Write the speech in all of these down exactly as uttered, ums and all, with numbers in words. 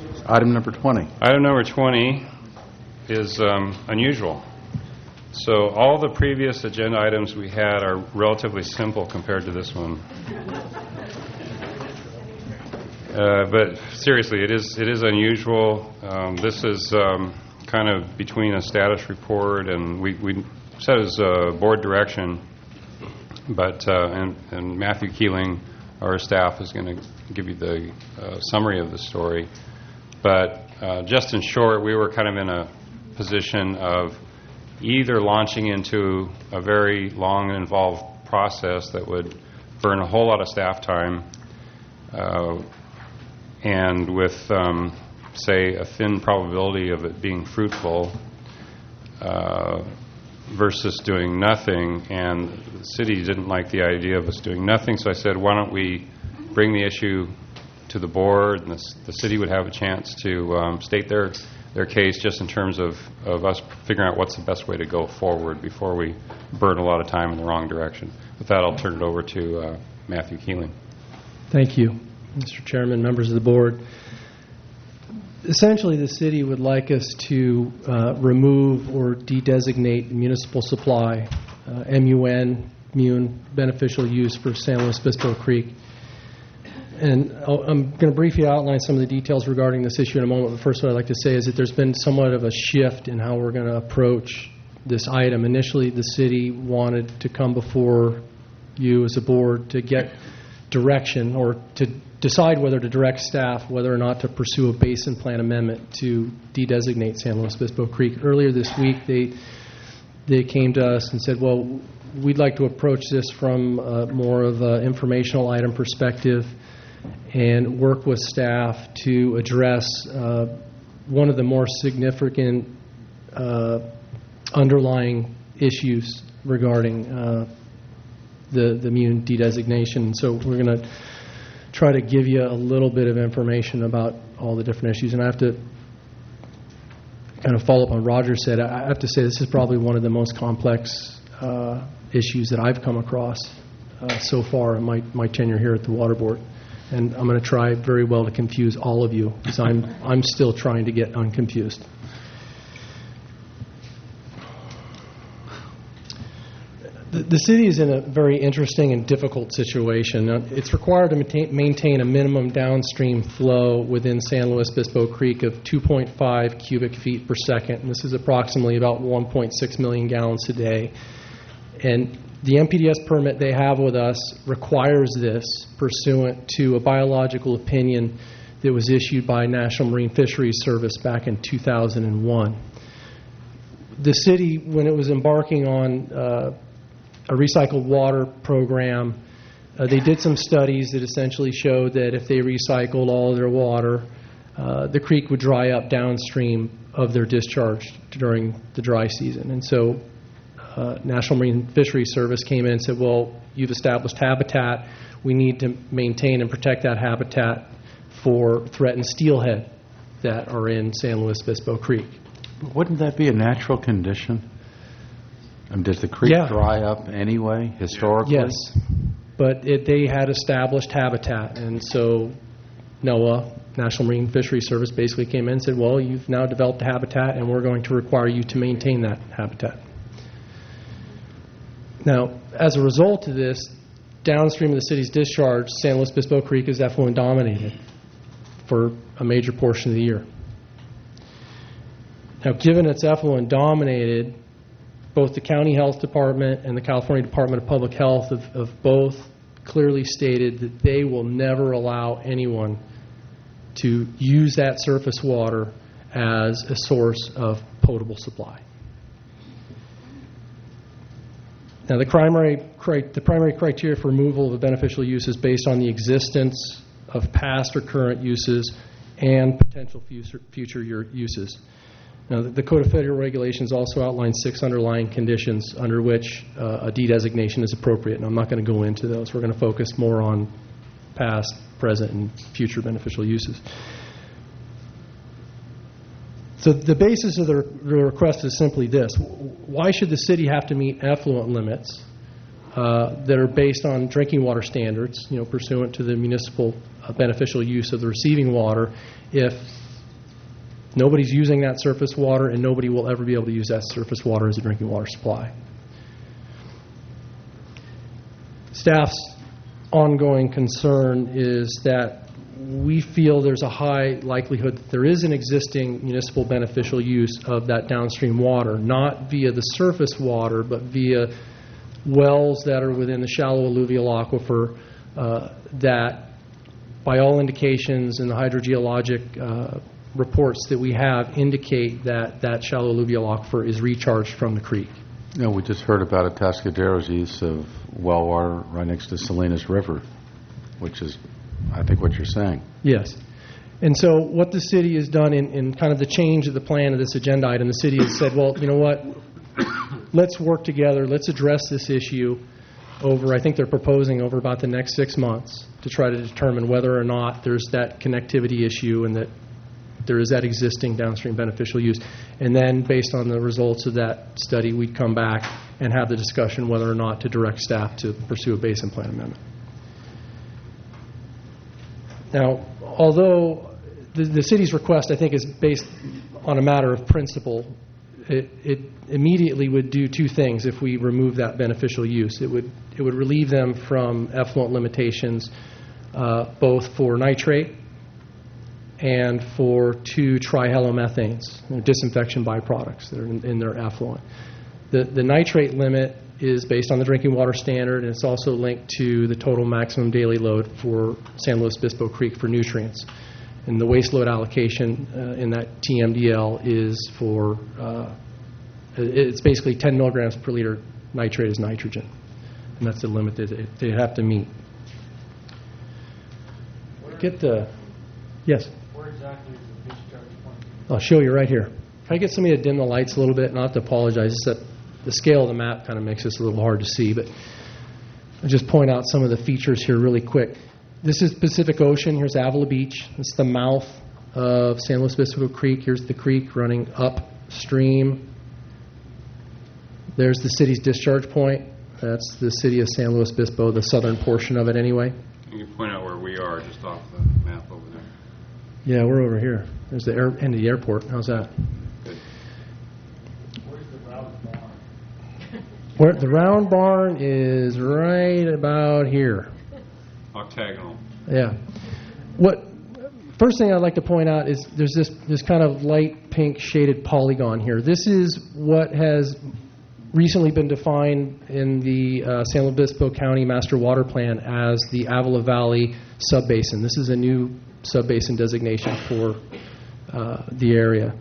Item number twenty. Item number twenty is um, unusual. So all the previous agenda items we had are relatively simple compared to this one. Uh, but seriously, it is it is unusual. Um, this is um, kind of between a status report, and we, we said as uh, board direction, but uh, and, and Matthew Keeling, our staff, is going to give you the uh, summary of the story. But uh, just in short, we were kind of in a position of either launching into a very long and involved process that would burn a whole lot of staff time, uh, and with, um, say, a thin probability of it being fruitful, uh, versus doing nothing. And the city didn't like the idea of us doing nothing, so I said, why don't we bring the issue to the board, and the, the city would have a chance to um, state their their case just in terms of, of us figuring out what's the best way to go forward before we burn a lot of time in the wrong direction. With that, I'll turn it over to uh, Matthew Keeling. Thank you, Mister Chairman, members of the board. Essentially, the city would like us to uh, remove or de-designate municipal supply, uh, M U N, Mune, beneficial use for San Luis Obispo Creek. And I'll, I'm going to briefly outline some of the details regarding this issue in a moment. But first, what I'd like to say is that there's been somewhat of a shift in how we're going to approach this item. Initially, the city wanted to come before you as a board to get direction or to decide whether to direct staff whether or not to pursue a basin plan amendment to de-designate San Luis Obispo Creek. Earlier this week, they they came to us and said, well, we'd like to approach this from uh, more of an informational item perspective and work with staff to address uh, one of the more significant uh, underlying issues regarding uh, the, the Mune de-designation. So we're going to try to give you a little bit of information about all the different issues. And I have to kind of follow up on Roger said. I have to say this is probably one of the most complex uh, issues that I've come across uh, so far in my, my tenure here at the Water Board. And I'm going to try very well to confuse all of you because I'm, I'm still trying to get unconfused. The, the city is in a very interesting and difficult situation. Now, it's required to maintain, maintain a minimum downstream flow within San Luis Obispo Creek of two point five cubic feet per second. And this is approximately about one point six million gallons a day. And the M P D S permit they have with us requires this pursuant to a biological opinion that was issued by National Marine Fisheries Service back in two thousand one. The city, when it was embarking on uh, a recycled water program, uh, they did some studies that essentially showed that if they recycled all of their water, uh, the creek would dry up downstream of their discharge during the dry season. And so Uh, National Marine Fisheries Service came in and said, well, you've established habitat. We need to maintain and protect that habitat for threatened steelhead that are in San Luis Obispo Creek. But wouldn't that be a natural condition? I mean, does the creek Yeah. dry up anyway, historically? Yes, but it, they had established habitat, and so NOAA, National Marine Fisheries Service, basically came in and said, well, you've now developed a habitat, and we're going to require you to maintain that habitat. Now, as a result of this, downstream of the city's discharge, San Luis Obispo Creek is effluent dominated for a major portion of the year. Now, given it's effluent dominated, both the County Health Department and the California Department of Public Health have, have both clearly stated that they will never allow anyone to use that surface water as a source of potable supply. Now, the primary, the primary criteria for removal of a beneficial use is based on the existence of past or current uses and potential future, future uses. Now, the Code of Federal Regulations also outlines six underlying conditions under which uh, a de-designation is appropriate, and I'm not going to go into those. We're going to focus more on past, present, and future beneficial uses. So the basis of the request is simply this. Why should the city have to meet effluent limits uh, that are based on drinking water standards, you know, pursuant to the municipal uh, beneficial use of the receiving water, if Nobody's using that surface water, and nobody will ever be able to use that surface water as a drinking water supply. Staff's ongoing concern is that we feel there's a high likelihood that there is an existing municipal beneficial use of that downstream water, not via the surface water, but via wells that are within the shallow alluvial aquifer uh, that, by all indications in the hydrogeologic uh, reports that we have, indicate that that shallow alluvial aquifer is recharged from the creek. You know, we just heard about Atascadero's use of well water right next to Salinas River, which is, I think, what you're saying. Yes. And so what the city has done in, in kind of the change of the plan of this agenda item, the city has said, well, you know what, let's work together, let's address this issue over, I think they're proposing over about the next six months to try to determine whether or not there's that connectivity issue and that there is that existing downstream beneficial use. And then based on the results of that study, we'd come back and have the discussion whether or not to direct staff to pursue a basin plan amendment. Now, although the, the city's request, I think, is based on a matter of principle, it, it immediately would do two things if we remove that beneficial use. It would, it would relieve them from effluent limitations, uh, both for nitrate and for two trihalomethanes, you know, disinfection byproducts that are in, in their effluent. The, the nitrate limit is based on the drinking water standard, and it's also linked to the total maximum daily load for San Luis Obispo Creek for nutrients. And the waste load allocation uh, in that T M D L is for, uh, it's basically ten milligrams per liter nitrate is nitrogen. And that's the limit that they, they have to meet. Get the, yes? Where exactly is the discharge point? I'll show you right here. Can I get somebody to dim the lights a little bit? Not to apologize, it's that the scale of the map kind of makes this a little hard to see, but I'll just point out some of the features here really quick. This is Pacific Ocean. Here's Avila Beach. This is the mouth of San Luis Obispo Creek. Here's the creek running upstream. There's the city's discharge point. That's the city of San Luis Obispo, the southern portion of it anyway. You can point out where we are just off the map over there. Yeah, we're over here. There's the air, end of the airport. How's that? Good. Where's the round barn? Where the round barn is right about here. Octagonal. Yeah. What first thing I'd like to point out is there's this this kind of light pink shaded polygon here. This is what has recently been defined in the uh, San Luis Obispo County Master Water Plan as the Avila Valley Subbasin. This is a new subbasin designation for uh, the area.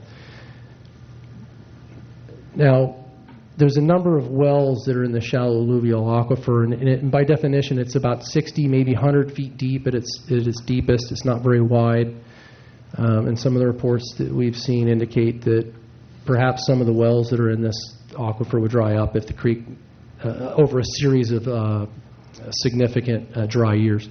Now, there's a number of wells that are in the shallow alluvial aquifer, and, and, it, and by definition, it's about sixty, maybe one hundred feet deep at its, at its deepest. It's not very wide. Um, and some of the reports that we've seen indicate that perhaps some of the wells that are in this aquifer would dry up if the creek, uh, over a series of uh, significant uh, dry years.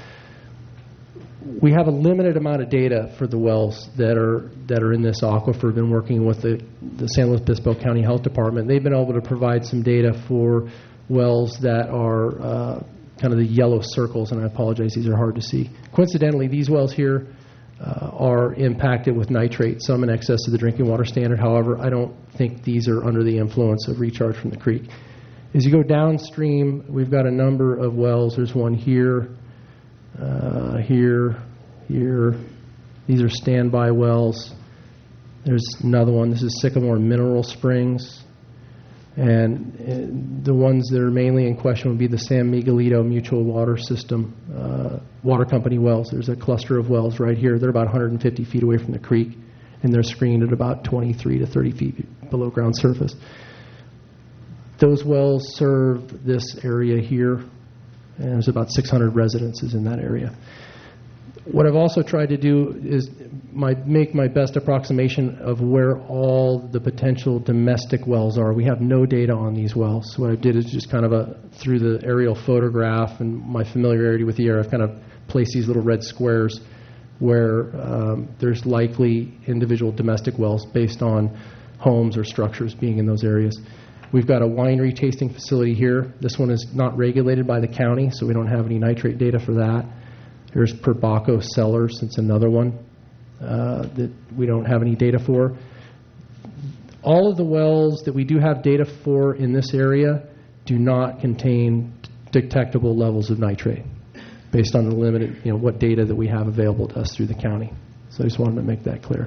We have a limited amount of data for the wells that are that are in this aquifer. We've been working with the, the San Luis Obispo County Health Department. They've been able to provide some data for wells that are uh, kind of the yellow circles, and I apologize, these are hard to see. Coincidentally, these wells here uh, are impacted with nitrate, some in excess of the drinking water standard. However, I don't think these are under the influence of recharge from the creek. As you go downstream, we've got a number of wells. There's one here. Uh, here, here. These are standby wells. There's another one. This is Sycamore Mineral Springs. And uh, the ones that are mainly in question would be the San Miguelito Mutual Water System uh, water company wells. There's a cluster of wells right here. They're about one hundred fifty feet away from the creek, and they're screened at about twenty-three to thirty feet below ground surface. Those wells serve this area here. And there's about six hundred residences in that area. What I've also tried to do is my, make my best approximation of where all the potential domestic wells are. We have no data on these wells. So what I did is just kind of a, through the aerial photograph and my familiarity with the area, I've kind of placed these little red squares where um, there's likely individual domestic wells based on homes or structures being in those areas. We've got a winery tasting facility here. This one is not regulated by the county, so we don't have any nitrate data for that. Here's Perbaco Cellars. It's another one. uh, that we don't have any data for. All of the wells that we do have data for in this area do not contain detectable levels of nitrate based on the limited, you know, what data that we have available to us through the county. So I just wanted to make that clear.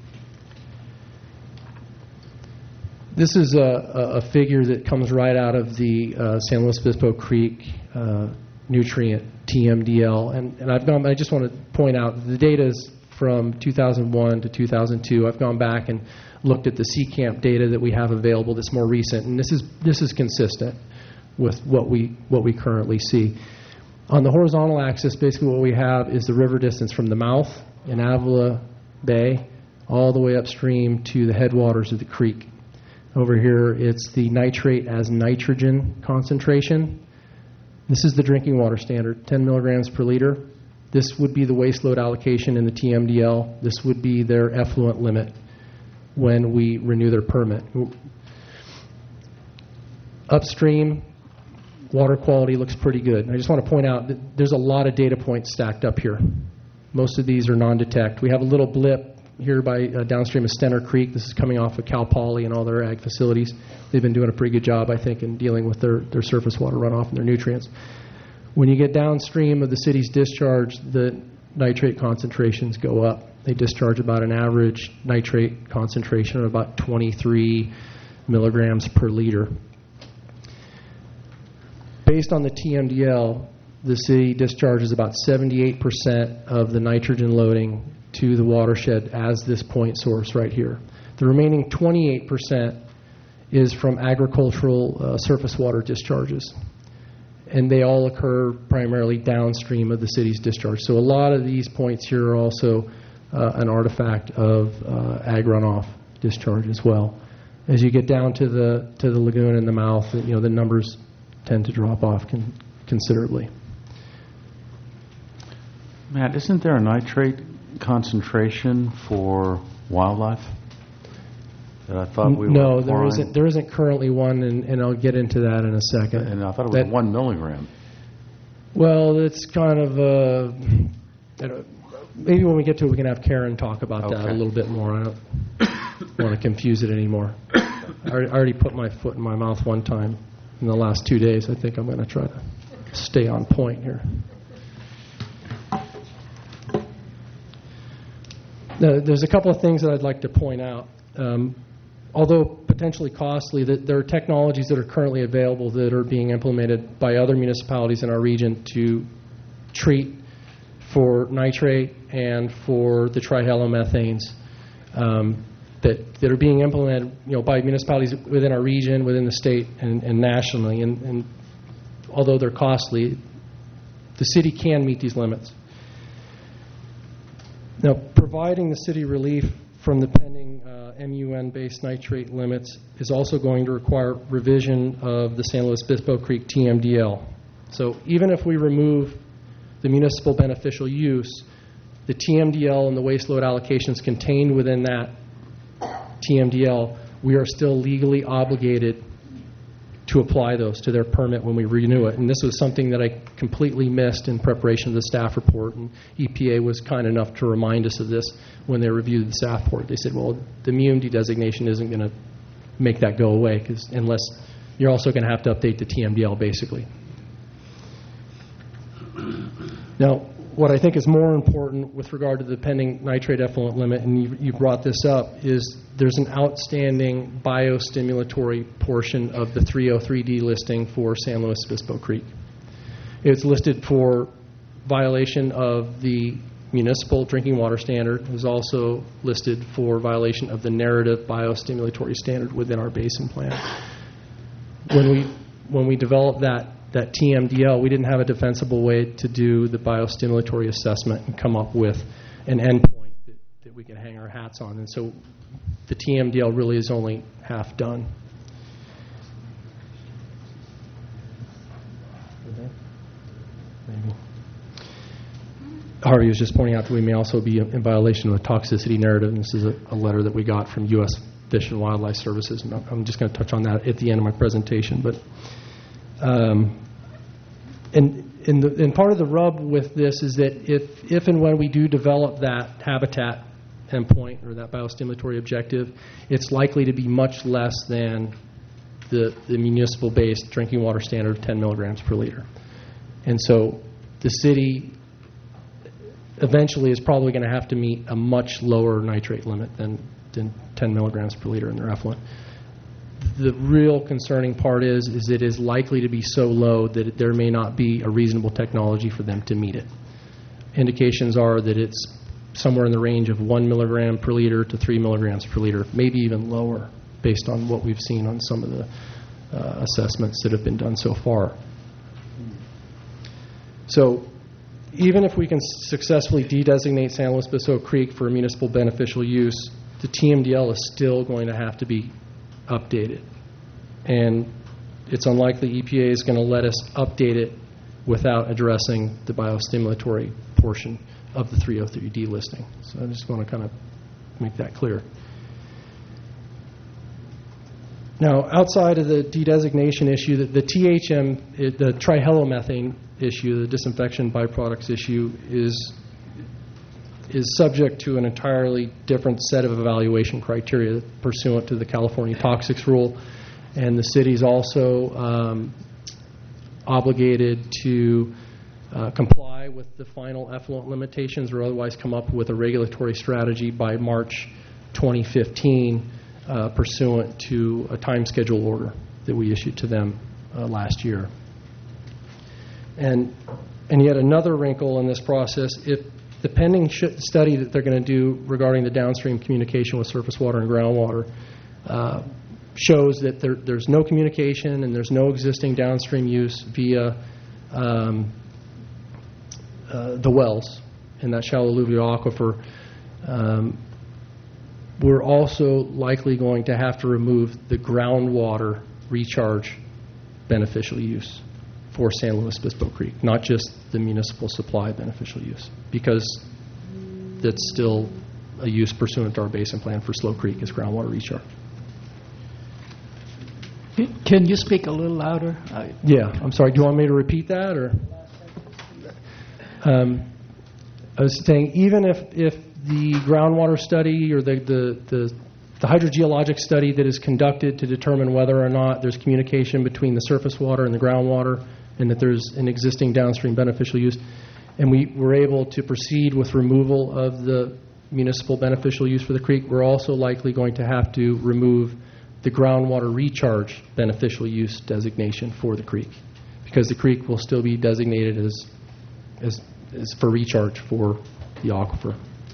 This is a, a figure that comes right out of the uh, San Luis Obispo Creek uh, nutrient T M D L, and, and I've gone. I just want to point out the data is from two thousand one to two thousand two. I've gone back and looked at the C CAMP data that we have available that's more recent, and this is this is consistent with what we what we currently see. On the horizontal axis, basically what we have is the river distance from the mouth in Avila Bay all the way upstream to the headwaters of the creek. Over here, it's the nitrate as nitrogen concentration. This is the drinking water standard, ten milligrams per liter. This would be the waste load allocation in the T M D L. This would be their effluent limit when we renew their permit. Upstream, water quality looks pretty good. And I just want to point out that there's a lot of data points stacked up here. Most of these are non-detect. We have a little blip here by uh, downstream of Stenner Creek. This is coming off of Cal Poly and all their ag facilities. They've been doing a pretty good job, I think, in dealing with their, their surface water runoff and their nutrients. When you get downstream of the city's discharge, the nitrate concentrations go up. They discharge about an average nitrate concentration of about twenty-three milligrams per liter. Based on the T M D L, the city discharges about seventy-eight percent of the nitrogen loading to the watershed as this point source right here. The remaining twenty-eight percent is from agricultural uh, surface water discharges, and they all occur primarily downstream of the city's discharge. So a lot of these points here are also uh, an artifact of uh, ag runoff discharge as well. As you get down to the to the lagoon and the mouth, you know, the numbers tend to drop off con- considerably. Matt, isn't there a nitrate concentration for wildlife that I thought we no, were there applying? isn't. There isn't currently one, and, and I'll get into that in a second. And I thought it was That- one milligram. Well, it's kind of uh, I don't- maybe when we get to it, we can have Karen talk about that Okay. a little bit more. I don't want to confuse it anymore. I already- I already put my foot in my mouth one time in the last two days. I think I'm going to try to stay on point here. Now, there's a couple of things that I'd like to point out. Um, although potentially costly, that there are technologies that are currently available that are being implemented by other municipalities in our region to treat for nitrate and for the trihalomethanes um, that, that are being implemented, you know, by municipalities within our region, within the state, and, and nationally. And, and although they're costly, the city can meet these limits. Now, providing the city relief from the pending uh, M U N-based nitrate limits is also going to require revision of the San Luis Obispo Creek T M D L. So even if we remove the municipal beneficial use, the T M D L and the waste load allocations contained within that T M D L, we are still legally obligated to apply those to their permit when we renew it. And this was something that I completely missed in preparation of the staff report, and E P A was kind enough to remind us of this when they reviewed the staff report. They said, well, the M U N designation isn't going to make that go away, because unless you're also going to have to update the T M D L, basically. Now, what I think is more important with regard to the pending nitrate effluent limit, and you, you brought this up, is there's an outstanding biostimulatory portion of the three oh three D listing for San Luis Obispo Creek. It's listed for violation of the municipal drinking water standard. It is also listed for violation of the narrative biostimulatory standard within our basin plan. When we when we developed that that T M D L, we didn't have a defensible way to do the biostimulatory assessment and come up with an endpoint that, that we can hang our hats on. And so the T M D L really is only half done. Maybe. Harvey was just pointing out that we may also be in violation of the toxicity narrative. And this is a, a letter that we got from U S Fish and Wildlife Services. And I'm just going to touch on that at the end of my presentation. But Um, and, and, the, and part of the rub with this is that if, if and when we do develop that habitat endpoint or that biostimulatory objective, it's likely to be much less than the, the municipal-based drinking water standard of ten milligrams per liter. And so the city eventually is probably going to have to meet a much lower nitrate limit than, than ten milligrams per liter in their effluent. The real concerning part is, is it is likely to be so low that it, there may not be a reasonable technology for them to meet it. Indications are that it's somewhere in the range of one milligram per liter to three milligrams per liter, maybe even lower, based on what we've seen on some of the uh, assessments that have been done so far. So even if we can successfully de-designate San Luis Obispo Creek for municipal beneficial use, the T M D L is still going to have to be updated. And it's unlikely E P A is going to let us update it without addressing the biostimulatory portion of the three oh three D listing. So I just want to kind of make that clear. Now, outside of the de-designation issue, the, the T H M, it, the trihalomethane issue, the disinfection byproducts issue, is is subject to an entirely different set of evaluation criteria pursuant to the California Toxics Rule. And the city's also um, obligated to uh, comply with the final effluent limitations or otherwise come up with a regulatory strategy by March twenty fifteen uh, pursuant to a time schedule order that we issued to them uh, last year. And, and yet another wrinkle in this process, if the pending sh- study that they're going to do regarding the downstream communication with surface water and groundwater uh, shows that there, there's no communication and there's no existing downstream use via um, uh, the wells in that shallow alluvial aquifer. Um, we're also likely going to have to remove the groundwater recharge beneficial use for San Luis Obispo Creek, not just the municipal supply beneficial use, because that's still a use pursuant to our basin plan for Slow Creek is groundwater recharge. Can you speak a little louder? I- Yeah, I'm sorry. Do you want me to repeat that, or? Um, I was saying, even if, if the groundwater study or the, the, the, the hydrogeologic study that is conducted to determine whether or not there's communication between the surface water and the groundwater and that there's an existing downstream beneficial use, and we were able to proceed with removal of the municipal beneficial use for the creek, we're also likely going to have to remove the groundwater recharge beneficial use designation for the creek, because the creek will still be designated as, as, as for recharge for the aquifer.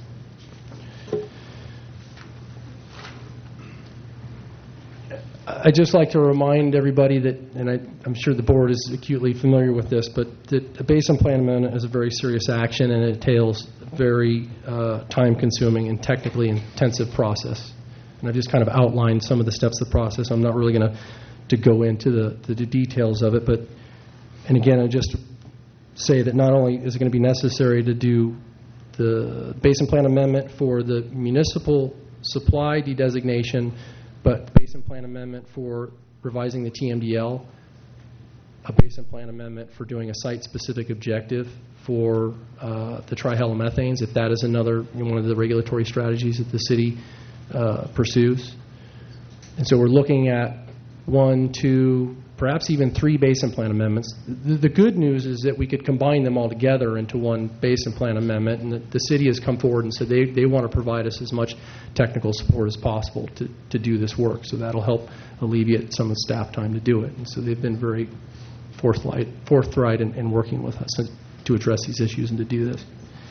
I'd just like to remind everybody that, and I, I'm sure the board is acutely familiar with this, but that a basin plan amendment is a very serious action and it entails a very uh, time-consuming and technically intensive process. And I've just kind of outlined some of the steps of the process. I'm not really going to to go into the, the, the details of it, but, and again, I just say that not only is it going to be necessary to do the basin plan amendment for the municipal supply de-designation, but basin plan amendment for revising the T M D L, a basin plan amendment for doing a site-specific objective for uh, the trihalomethanes, if that is another, you know, one of the regulatory strategies that the city uh, pursues. And so we're looking at one, two, perhaps even three basin plan amendments. The, the good news is that we could combine them all together into one basin plan amendment, and the, the city has come forward and said they, they want to provide us as much technical support as possible to, to do this work. So that'll help alleviate some of the staff time to do it. And so they've been very forthright, forthright in, in working with us to address these issues and to do this.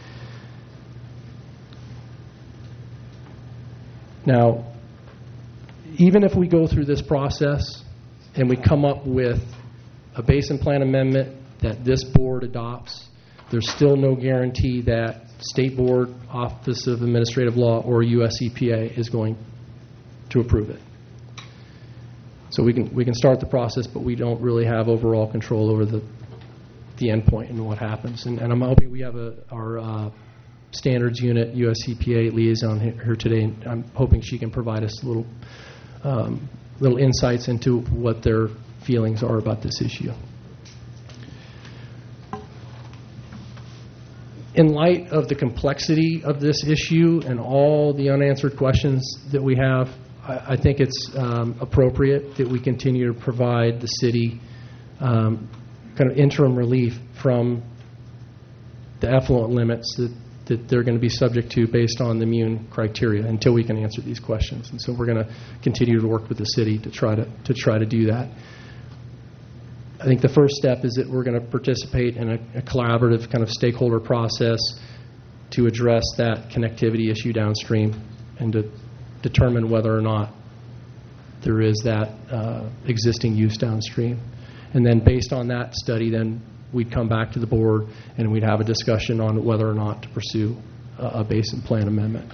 Now, even if we go through this process and we come up with a basin plan amendment that this board adopts, there's still no guarantee that State Board, Office of Administrative Law, or U S E P A is going to approve it. So we can we can start the process, but we don't really have overall control over the the end point and what happens. And, and I'm hoping we have a our uh, standards unit, U S E P A liaison here today, and I'm hoping she can provide us a little um, little insights into what their feelings are about this issue. in light of the complexity of this issue and all the unanswered questions that we have, I, I think it's um, appropriate that we continue to provide the city um, kind of interim relief from the effluent limits that, that they're going to be subject to based on the immune criteria until we can answer these questions. And so we're going to continue to work with the city to try to to try to do that. I think the first step is that we're going to participate in a, a collaborative kind of stakeholder process to address that connectivity issue downstream and to determine whether or not there is that uh, existing use downstream. And then based on that study, then we'd come back to the board and we'd have a discussion on whether or not to pursue a, a basin plan amendment.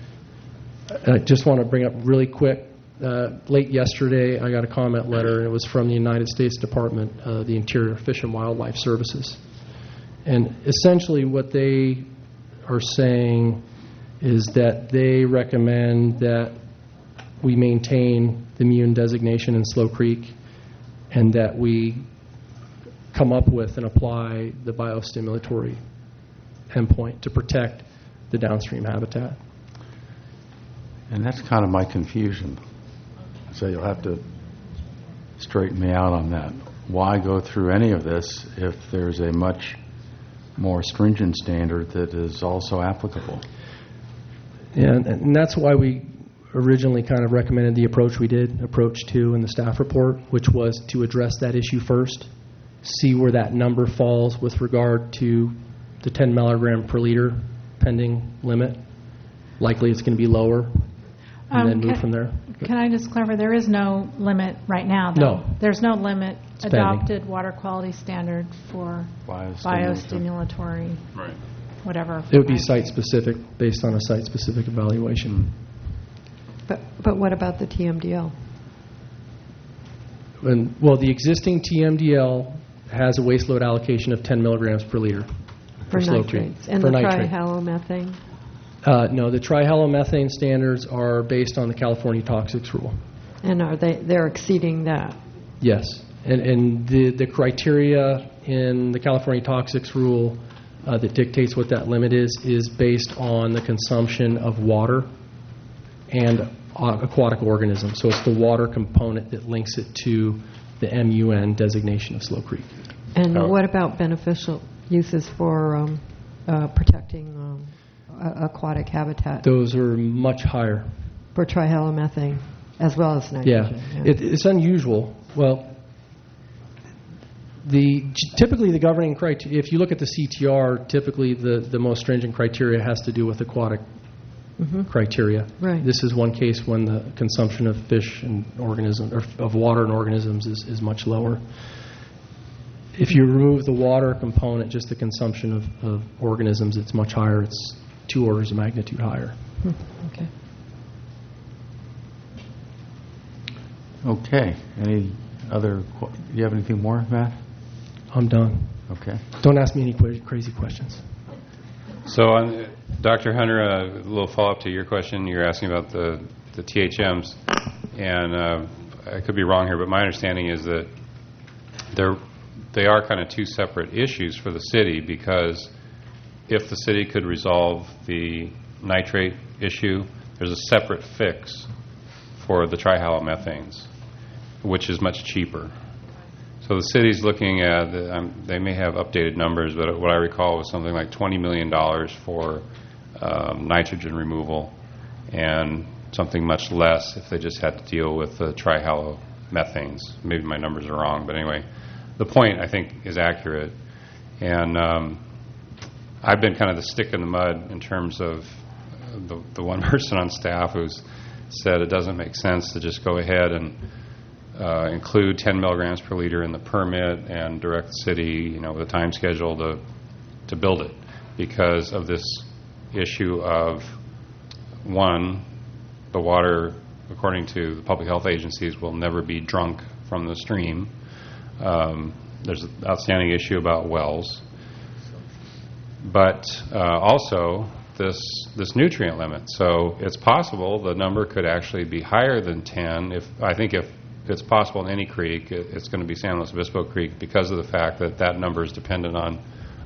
I just want to bring up really quick, uh, late yesterday I got a comment letter, and it was from the United States Department of the Interior Fish and Wildlife Services. And essentially what they are saying is that they recommend that we maintain the immune designation in Slow Creek and that we come up with and apply the biostimulatory endpoint to protect the downstream habitat. And that's kind of my confusion. So you'll have to straighten me out on that. Why go through any of this if there's a much more stringent standard that is also applicable? And, and that's why we originally kind of recommended the approach we did, approach two in the staff report, which was to address that issue first, see where that number falls with regard to the ten milligram per liter pending limit. Likely it's going to be lower, and Um, then move can- from there. Can I just clarify, there is no limit right now, though? No. There's no limit It's pending. adopted water quality standard for biostimulatory, Right. whatever. It would be site-specific, based on a site-specific evaluation. But, but what about the T M D L? And, well, the existing T M D L has a waste load allocation of ten milligrams per liter. For Slow Creek. nitrates? And For the nitrate. trihalomethane? Uh, no, the trihalomethane standards are based on the California Toxics Rule. And are they, they're exceeding that? Yes. And, and the, the criteria in the California Toxics Rule uh, that dictates what that limit is, is based on the consumption of water and uh, aquatic organisms. So it's the water component that links it to the M U N designation of Slow Creek. And Oh. what about beneficial uses for um, uh, protecting um, a- aquatic habitat Those are much higher. for trihalomethane as well as Yeah, nitrogen? it, it's unusual. Well, the typically the governing criteria, if you look at the C T R, typically the, the most stringent criteria has to do with aquatic Mhm. criteria. Right. This is one case when the consumption of fish and organisms, or of water and organisms, is, is much lower. If you remove the water component, just the consumption of, of organisms, it's much higher. It's two orders of magnitude higher. Hmm, Okay. Okay. Any other, qu- do you have anything more, Matt? I'm done. Okay. Don't ask me any qu- crazy questions. So, on, Doctor Hunter, a little follow-up to your question. You're asking about the, the T H Ms, and uh, I could be wrong here, but my understanding is that they're, they are kind of two separate issues for the city, because if the city could resolve the nitrate issue, there's a separate fix for the trihalomethanes, which is much cheaper. So the city's looking at, the, um, they may have updated numbers, but what I recall was something like twenty million dollars for um, nitrogen removal, and something much less if they just had to deal with the trihalomethanes. Maybe my numbers are wrong, but anyway, the point, I think, is accurate. And um, I've been kind of the stick in the mud in terms of the, the one person on staff who's said it doesn't make sense to just go ahead and Uh, include ten milligrams per liter in the permit and direct the city, you know, with a time schedule to to build it, because of this issue of, one, the water, according to the public health agencies, will never be drunk from the stream. Um, there's an outstanding issue about wells, but uh, also this this nutrient limit. So it's possible the number could actually be higher than ten. If I think if it's possible in any creek, it, it's going to be San Luis Obispo Creek, because of the fact that that number is dependent on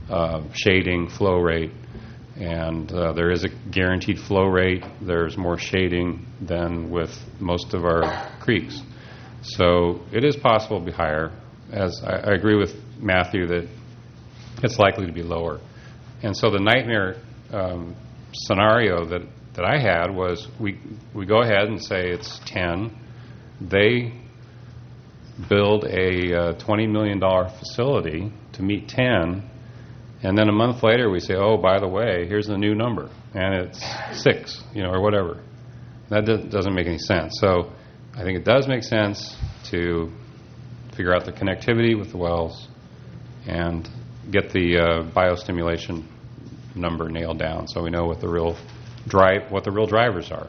uh, shading, flow rate, and uh, there is a guaranteed flow rate. There's more shading than with most of our creeks. So it is possible to be higher. As I, I agree with Matthew that it's likely to be lower. And so the nightmare um, scenario that, that I had was we we go ahead and say it's ten. They build a uh, twenty million dollars facility to meet ten, and then a month later we say, oh, by the way, here's the new number, and it's six, you know, or whatever. That do- doesn't make any sense. So I think it does make sense to figure out the connectivity with the wells and get the uh, biostimulation number nailed down so we know what the real drive, what the real drivers are.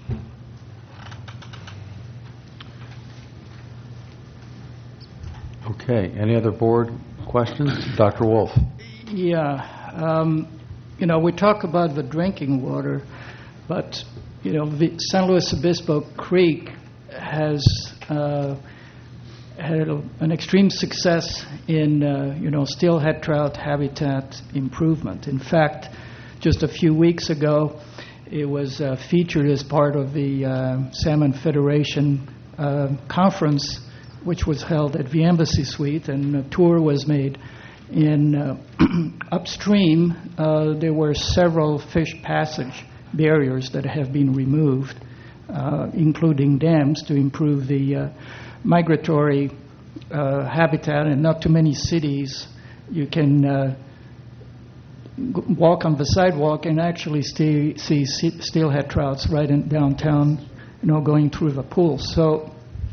Okay. Any other board questions? Doctor Wolf. Yeah. Um, you know, we talk about the drinking water, but, you know, the San Luis Obispo Creek has uh, had a, an extreme success in, uh, you know, steelhead trout habitat improvement. In fact, just a few weeks ago, it was uh, featured as part of the uh, Salmon Federation uh, conference, which was held at the Embassy Suite, and a tour was made. In uh, upstream, uh, there were several fish passage barriers that have been removed, uh, including dams, to improve the uh, migratory uh, habitat. And not too many cities you can uh, g- walk on the sidewalk and actually see, see se- steelhead trouts right in downtown, you know, going through the pool. So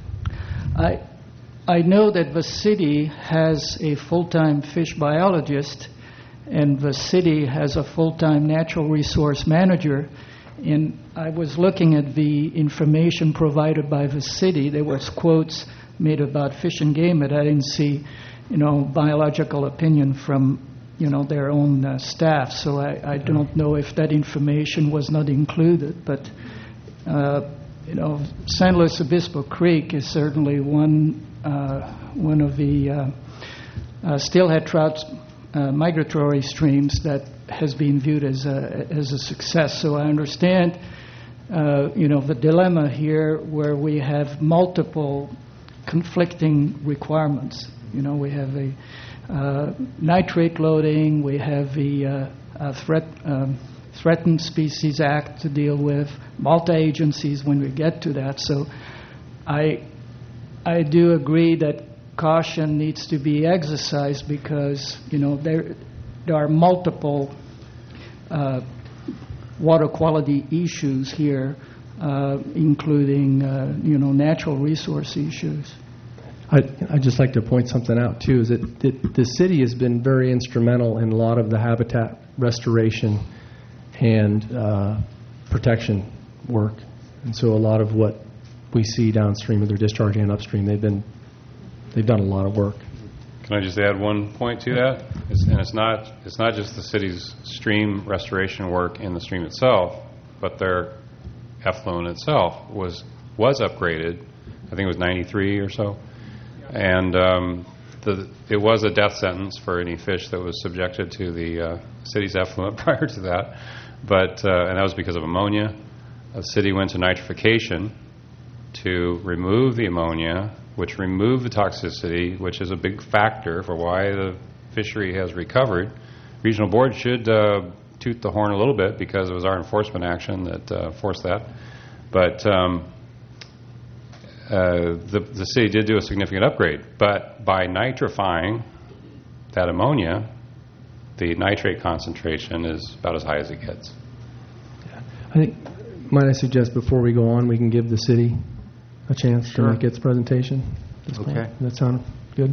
I I know that the city has a full-time fish biologist, and the city has a full-time natural resource manager. And I was looking at the information provided by the city. There was quotes made about Fish and Game, but I didn't see, you know, biological opinion from, you know, their own uh, staff. So I, I don't know if that information was not included. But, uh, you know, San Luis Obispo Creek is certainly one uh, one of the uh, uh, steelhead trout uh, migratory streams that has been viewed as a, as a success. So I understand, uh, you know, the dilemma here where we have multiple conflicting requirements. You know, we have a uh, nitrate loading, we have the uh, uh, threat, um, Threatened Species Act to deal with, multi-agencies when we get to that. So I, I do agree that caution needs to be exercised because, you know, there, there are multiple uh, water quality issues here, uh, including, uh, you know, natural resource issues. I'd, I'd just like to point something out, too, is that the, the city has been very instrumental in a lot of the habitat restoration and uh, protection work. And so a lot of what we see downstream of their discharge and upstream, they've been, they've done a lot of work. Can I just add one point to that? It's, and it's not it's not just the city's stream restoration work in the stream itself, but their effluent itself was was upgraded. I think it was ninety-three or so, and um, the, it was a death sentence for any fish that was subjected to the uh, city's effluent prior to that. But uh, and that was because of ammonia. The city went to nitrification to remove the ammonia, which removed the toxicity, which is a big factor for why the fishery has recovered. Regional board should uh, toot the horn a little bit because it was our enforcement action that uh, forced that. But um, uh, the, the city did do a significant upgrade. But by nitrifying that ammonia, the nitrate concentration is about as high as it gets. I think, might I suggest before we go on, we can give the city a chance Sure. to make its presentation? at this point? Okay. Does that sound good?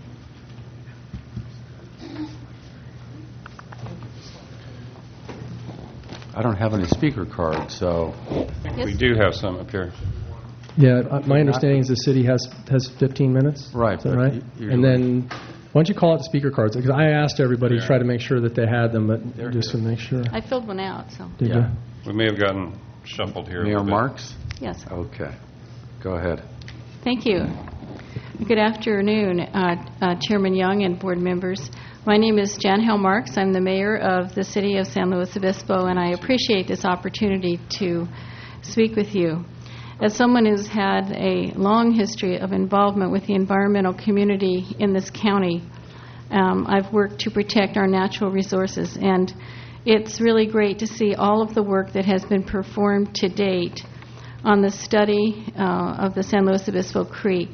I don't have any speaker cards, so We do have some up here. Yeah, uh, my understanding is the city has has fifteen minutes. Right, Is that but right? u- usually- And then, why don't you call out the speaker cards? Because I asked everybody to try to make sure that they had them, but They're just to here. make sure. I filled one out, so, Did Yeah. you? We may have gotten shuffled here a Mayor little bit. Marks? yes. Okay. Go ahead. Thank you. Good afternoon, uh, uh, Chairman Young and board members. My name is Jan Hale Marks. I'm the mayor of the city of San Luis Obispo, and I appreciate this opportunity to speak with you. As someone who's had a long history of involvement with the environmental community in this county, um, I've worked to protect our natural resources, and it's really great to see all of the work that has been performed to date on the study uh, of the San Luis Obispo Creek.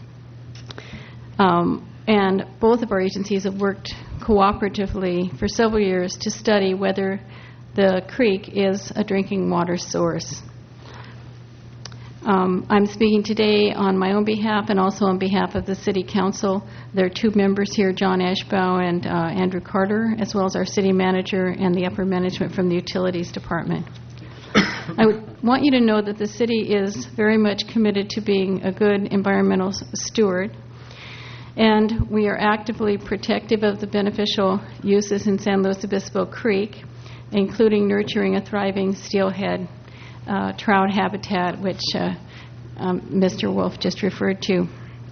Um, and both of our agencies have worked cooperatively for several years to study whether the creek is a drinking water source. Um, I'm speaking today on my own behalf and also on behalf of the City Council. There are two members here, John Ashbaugh and uh, Andrew Carter, as well as our city manager and the upper management from the Utilities Department. I would want you to know that the city is very much committed to being a good environmental s- steward, and we are actively protective of the beneficial uses in San Luis Obispo Creek, including nurturing a thriving steelhead uh, trout habitat, which uh, um, Mister Wolf just referred to.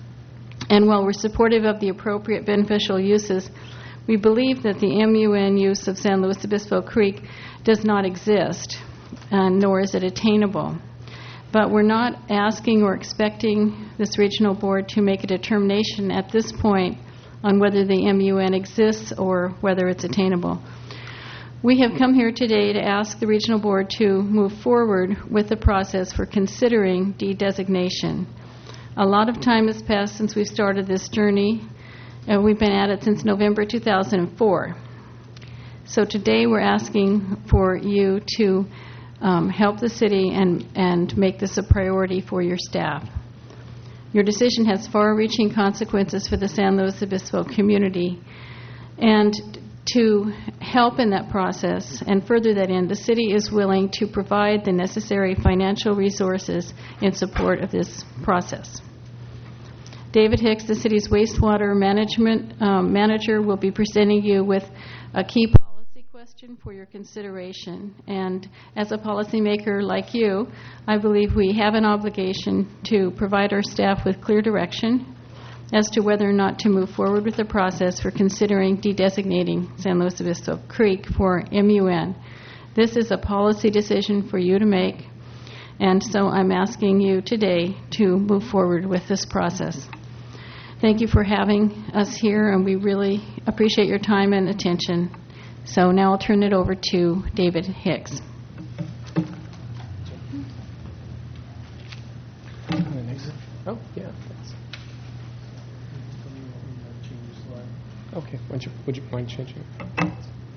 And while we're supportive of the appropriate beneficial uses, we believe that the M U N use of San Luis Obispo Creek does not exist, uh, nor is it attainable. But we're not asking or expecting this regional board to make a determination at this point on whether the M U N exists or whether it's attainable. We have come here today to ask the regional board to move forward with the process for considering de-designation. A lot of time has passed since we've started this journey, and we've been at it since November two thousand four. So today we're asking for you to um, help the city and, and make this a priority for your staff. Your decision has far-reaching consequences for the San Luis Obispo community, and to help in that process and further that end, the city is willing to provide the necessary financial resources in support of this process. David Hicks, the city's wastewater management um, manager, will be presenting you with a key policy question for your consideration. And as a policymaker like you, I believe we have an obligation to provide our staff with clear direction as to whether or not to move forward with the process for considering de-designating San Luis Obispo Creek for M U N. This is a policy decision for you to make, and so I'm asking you today to move forward with this process. Thank you for having us here, and we really appreciate your time and attention. So now I'll turn it over to David Hicks. Oh, yeah. Okay, would you, would you mind changing it?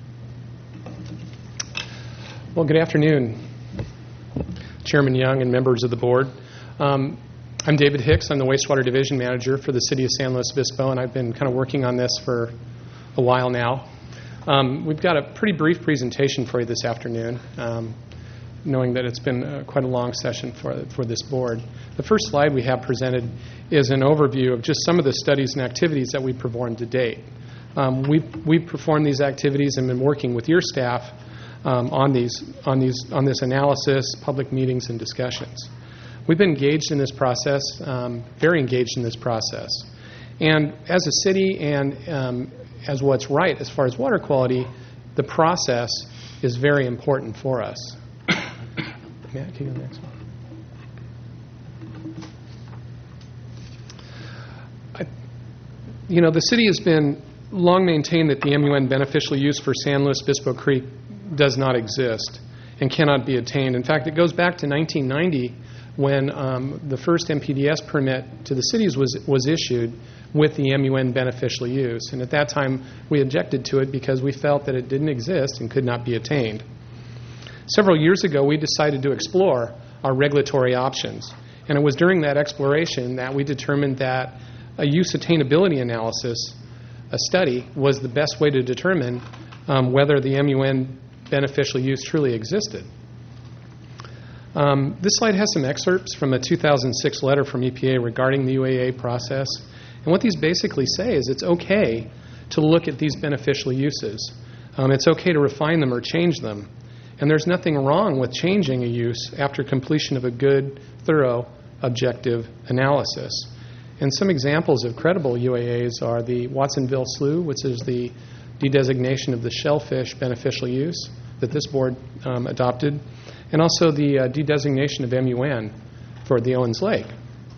Well, good afternoon, Chairman Young and members of the board. Um, I'm David Hicks. I'm the wastewater division manager for the city of San Luis Obispo, and I've been kind of working on this for a while now. Um, we've got a pretty brief presentation for you this afternoon, um, knowing that it's been uh, quite a long session for, for this board. The first slide we have presented is an overview of just some of the studies and activities that we've performed to date. Um, we've, we've performed these activities and been working with your staff um, on these, on these, on this analysis, public meetings, and discussions. We've been engaged in this process, um, very engaged in this process. And as a city and um, as what's right as far as water quality, the process is very important for us. Matt, can you go next one? I, you know, the city has been long maintained that the M U N beneficial use for San Luis Obispo Creek does not exist and cannot be attained. In fact, it goes back to nineteen ninety when um, the first M P D S permit to the cities was, was issued with the M U N beneficial use. And at that time, we objected to it because we felt that it didn't exist and could not be attained. Several years ago, we decided to explore our regulatory options. And it was during that exploration that we determined that a use attainability analysis, a study, was the best way to determine um, whether the M U N beneficial use truly existed. Um, this slide has some excerpts from a two thousand six letter from E P A regarding the U A A process. And what these basically say is it's okay to look at these beneficial uses. Um, it's okay to refine them or change them. And there's nothing wrong with changing a use after completion of a good, thorough, objective analysis. And some examples of credible U A As are the Watsonville Slough, which is the de-designation of the shellfish beneficial use that this board um, adopted, and also the uh, de-designation of M U N for the Owens Lake.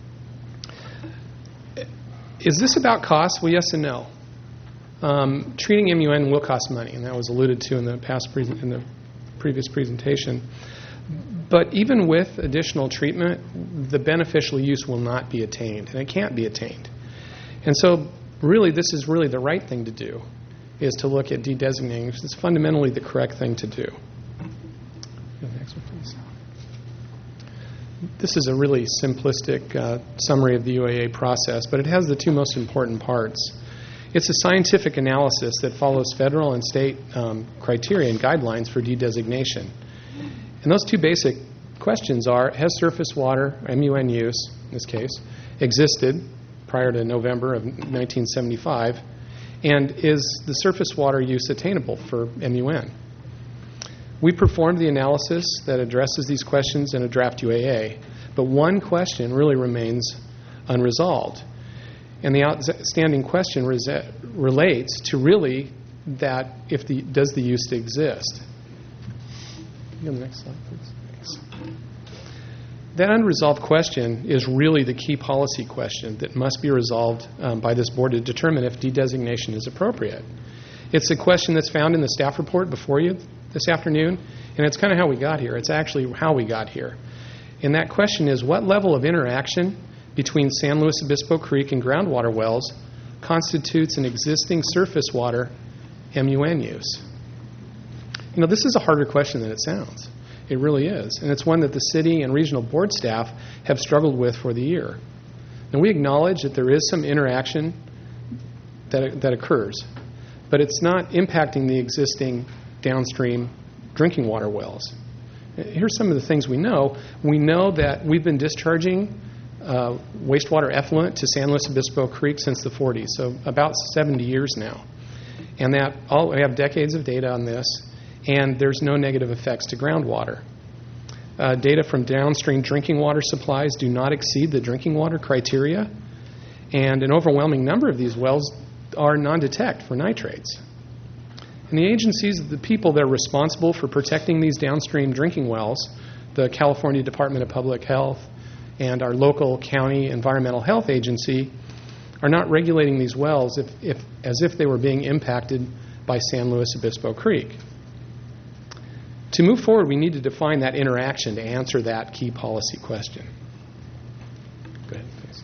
Is this about cost? Well, yes and no. Um, treating M U N will cost money, and that was alluded to in the past pre- in the previous presentation. But even with additional treatment, the beneficial use will not be attained, and it can't be attained. And so, really, this is really the right thing to do, is to look at de-designating. It's fundamentally the correct thing to do. Go next one, please. This is a really simplistic uh, summary of the U A A process, but it has the two most important parts. It's a scientific analysis that follows federal and state um, criteria and guidelines for de-designation. And those two basic questions are, has surface water, M U N use in this case, existed prior to November of nineteen seventy-five, and is the surface water use attainable for M U N? We performed the analysis that addresses these questions in a draft U A A, but one question really remains unresolved. And the outstanding question rese- relates to really that if the does the use exist? Go to the next slide, please. Thanks. That unresolved question is really the key policy question that must be resolved um, by this board to determine if de-designation is appropriate. It's a question that's found in the staff report before you this afternoon, and it's kind of how we got here. It's actually how we got here. And that question is, what level of interaction between San Luis Obispo Creek and groundwater wells constitutes an existing surface water M U N use? You know, this is a harder question than it sounds. It really is. And it's one that the city and regional board staff have struggled with for the year. And we acknowledge that there is some interaction that, that occurs, but it's not impacting the existing downstream drinking water wells. Here's some of the things we know. We know that we've been discharging uh, wastewater effluent to San Luis Obispo Creek since the forties, so about seventy years now. And that all, we have decades of data on this, and there's no negative effects to groundwater. Uh, data from downstream drinking water supplies do not exceed the drinking water criteria, and an overwhelming number of these wells are non-detect for nitrates. And the agencies, the people that are responsible for protecting these downstream drinking wells, the California Department of Public Health and our local county environmental health agency, are not regulating these wells if, if, as if they were being impacted by San Luis Obispo Creek. To move forward, we need to define that interaction to answer that key policy question. Go ahead, please.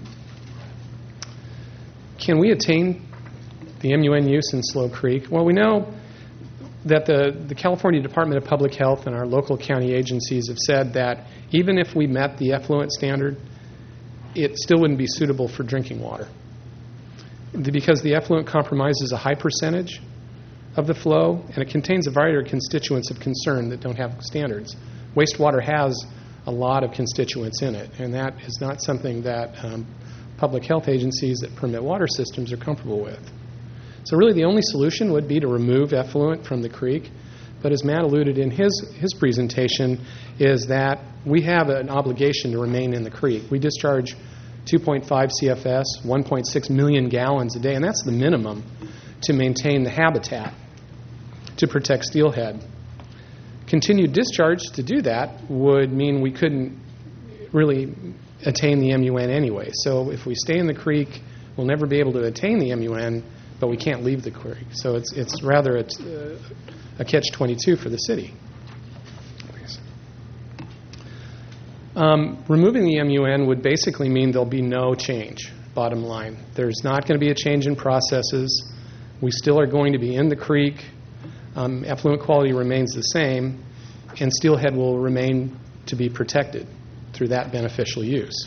Can we attain the M U N use in Slough Creek? Well, we know that the, the California Department of Public Health and our local county agencies have said that even if we met the effluent standard, it still wouldn't be suitable for drinking water, because the effluent compromises a high percentage of the flow, and it contains a variety of constituents of concern that don't have standards. Wastewater has a lot of constituents in it, and that is not something that um, public health agencies that permit water systems are comfortable with. So really the only solution would be to remove effluent from the creek, but as Matt alluded in his, his presentation, is that we have an obligation to remain in the creek. We discharge two point five C F S, one point six million gallons a day, and that's the minimum to maintain the habitat to protect steelhead. Continued discharge to do that would mean we couldn't really attain the M U N anyway. So if we stay in the creek, we'll never be able to attain the M U N, but we can't leave the creek. So it's it's rather a, a catch twenty-two for the city. Um, removing the M U N would basically mean there'll be no change, bottom line. There's not going to be a change in processes. We still are going to be in the creek. Um, effluent quality remains the same, and steelhead will remain to be protected through that beneficial use.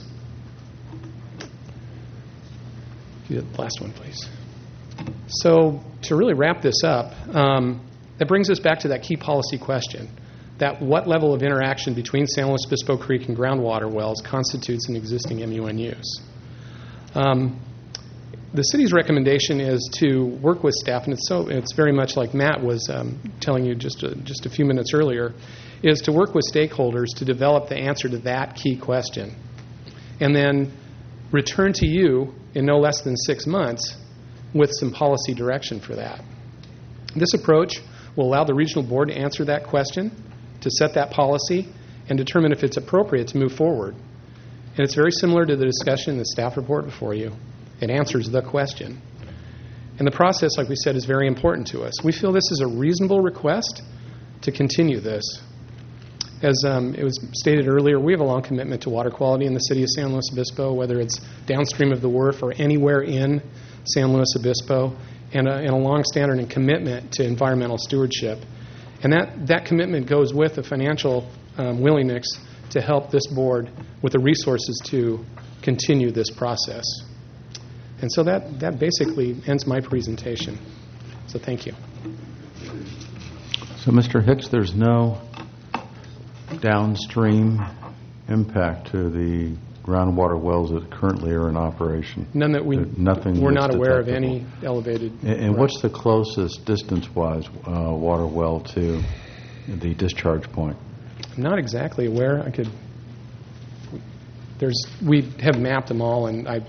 The last one, please. So to really wrap this up, um, that brings us back to that key policy question, that what level of interaction between San Luis Obispo Creek and groundwater wells constitutes an existing M U N use. Um, the city's recommendation is to work with staff, and it's so it's very much like Matt was um, telling you just a, just a few minutes earlier, is to work with stakeholders to develop the answer to that key question. And then return to you in no less than six months with some policy direction for that. This approach will allow the regional board to answer that question, to set that policy, and determine if it's appropriate to move forward. And it's very similar to the discussion in the staff report before you. It answers the question. And the process, like we said, is very important to us. We feel this is a reasonable request to continue this. As um, it was stated earlier, we have a long commitment to water quality in the city of San Luis Obispo, whether it's downstream of the W R F or anywhere in San Luis Obispo, and a, and a long standard and commitment to environmental stewardship. And that, that commitment goes with a financial um, willingness to help this board with the resources to continue this process. And so that, that basically ends my presentation. So thank you. So, Mister Hicks, there's no downstream impact to the groundwater wells that currently are in operation? None that we, Nothing we're that's not aware of detectable. any elevated. And, and what's the closest distance-wise uh, water well to the discharge point? I'm not exactly aware. I could. There's. We have mapped them all, and I.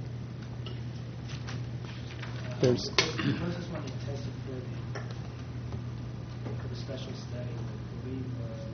There's. The closest one you tested for, for the special study, I believe, was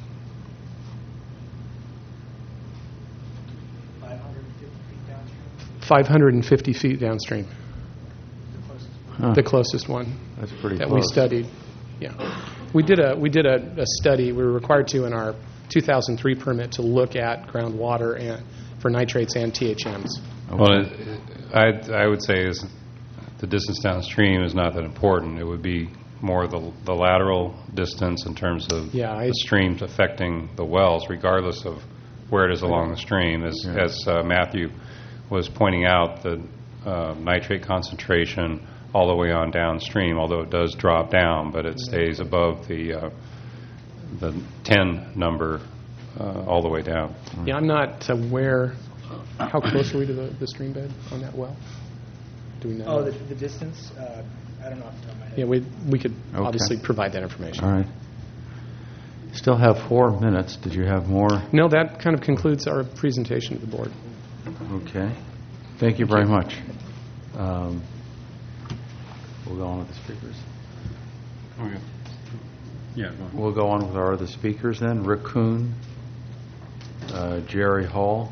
five hundred fifty feet downstream. five hundred fifty feet downstream. The closest one. Huh. The closest one That's pretty that close. we studied. Yeah, we did a we did a, a study. We were required to in our two thousand three permit to look at groundwater and for nitrates and T H Ms. Okay. Well, it, I I would say is the distance downstream is not that important. It would be more the the lateral distance in terms of Yeah, I- the streams affecting the wells, regardless of where it is along the stream. As Yeah. as uh, Matthew was pointing out, the uh, nitrate concentration all the way on downstream, although it does drop down, but it stays above the uh, the ten number uh, all the way down. Yeah, I'm not aware. How close are we to the, the stream bed on that well? Do we know? Oh, the, the distance? Uh, I don't know off the top of my head. Yeah, we we could Okay. obviously provide that information. All right. Still have four minutes. Did you have more? No, that kind of concludes our presentation to the board. Okay. Thank you very much. Um, we'll go on with the speakers. Okay. Yeah. go on. We'll go on with our other speakers then. Rick Kuhn, uh, Jerry Hall,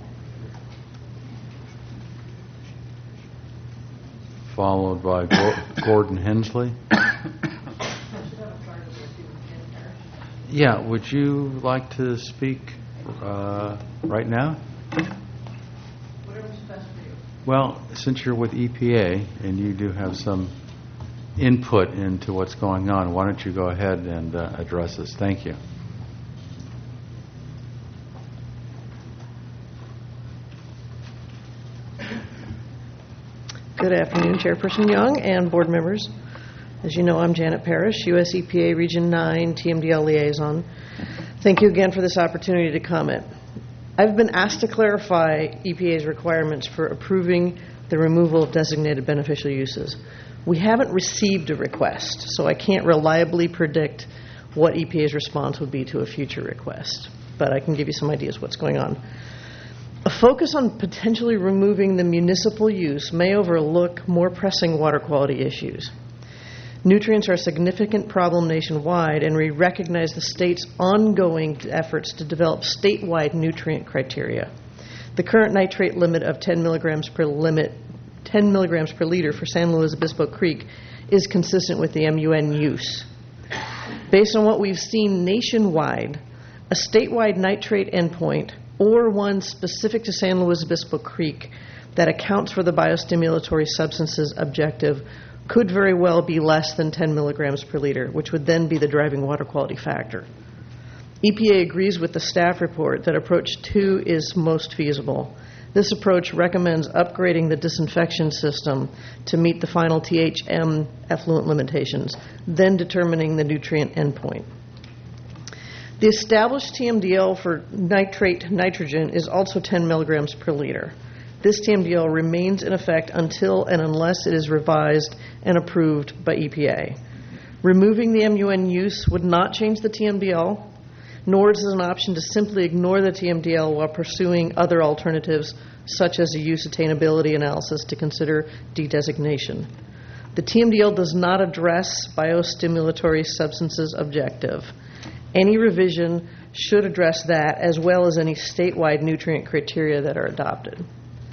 followed by Gor- Gordon Hensley. Yeah, would you like to speak uh, right now? Whatever's best for you. Well, since you're with E P A and you do have some input into what's going on, why don't you go ahead and uh, address us? Thank you. Good afternoon, Chairperson Young and board members. As you know, I'm Janet Parrish, U S E P A Region nine T M D L Liaison. Thank you again for this opportunity to comment. I've been asked to clarify E P A's requirements for approving the removal of designated beneficial uses. We haven't received a request, so I can't reliably predict what E P A's response would be to a future request, but I can give you some ideas what's going on. A focus on potentially removing the municipal use may overlook more pressing water quality issues. Nutrients are a significant problem nationwide, and we recognize the state's ongoing efforts to develop statewide nutrient criteria. The current nitrate limit of ten milligrams per limit, ten milligrams per liter for San Luis Obispo Creek is consistent with the M U N use. Based on what we've seen nationwide, a statewide nitrate endpoint, or one specific to San Luis Obispo Creek that accounts for the biostimulatory substances objective, could very well be less than ten milligrams per liter, which would then be the driving water quality factor. E P A agrees with the staff report that approach two is most feasible. This approach recommends upgrading the disinfection system to meet the final T H M effluent limitations, then determining the nutrient endpoint. The established T M D L for nitrate nitrogen is also ten milligrams per liter. This T M D L remains in effect until and unless it is revised and approved by E P A. Removing the M U N use would not change the T M D L. nor is it an option to simply ignore the T M D L while pursuing other alternatives, such as a use attainability analysis to consider de-designation. The T M D L does not address biostimulatory substances objective. Any revision should address that, as well as any statewide nutrient criteria that are adopted.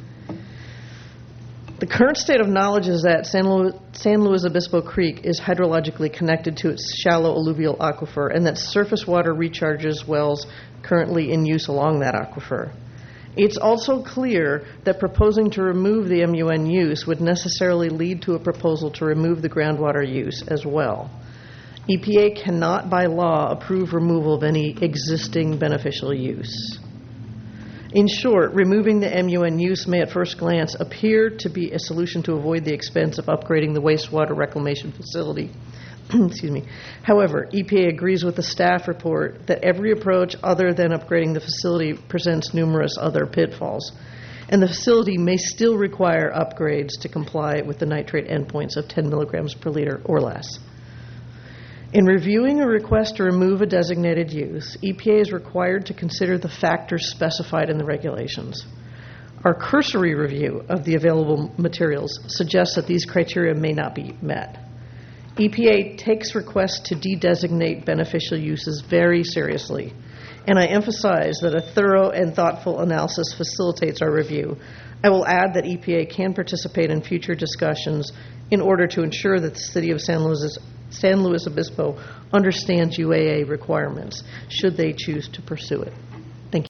The current state of knowledge is that San Luis, San Luis Obispo Creek is hydrologically connected to its shallow alluvial aquifer, and that surface water recharges wells currently in use along that aquifer. It's also clear that proposing to remove the M U N use would necessarily lead to a proposal to remove the groundwater use as well. E P A cannot, by law, approve removal of any existing beneficial use. In short, removing the M U N use may at first glance appear to be a solution to avoid the expense of upgrading the wastewater reclamation facility. Excuse me. However, E P A agrees with the staff report that every approach other than upgrading the facility presents numerous other pitfalls, and the facility may still require upgrades to comply with the nitrate endpoints of ten milligrams per liter or less. In reviewing a request to remove a designated use, E P A is required to consider the factors specified in the regulations. Our cursory review of the available materials suggests that these criteria may not be met. E P A takes requests to de-designate beneficial uses very seriously, and I emphasize that a thorough and thoughtful analysis facilitates our review. I will add that E P A can participate in future discussions in order to ensure that the City of San Luis, San Luis Obispo understands U A A requirements, should they choose to pursue it.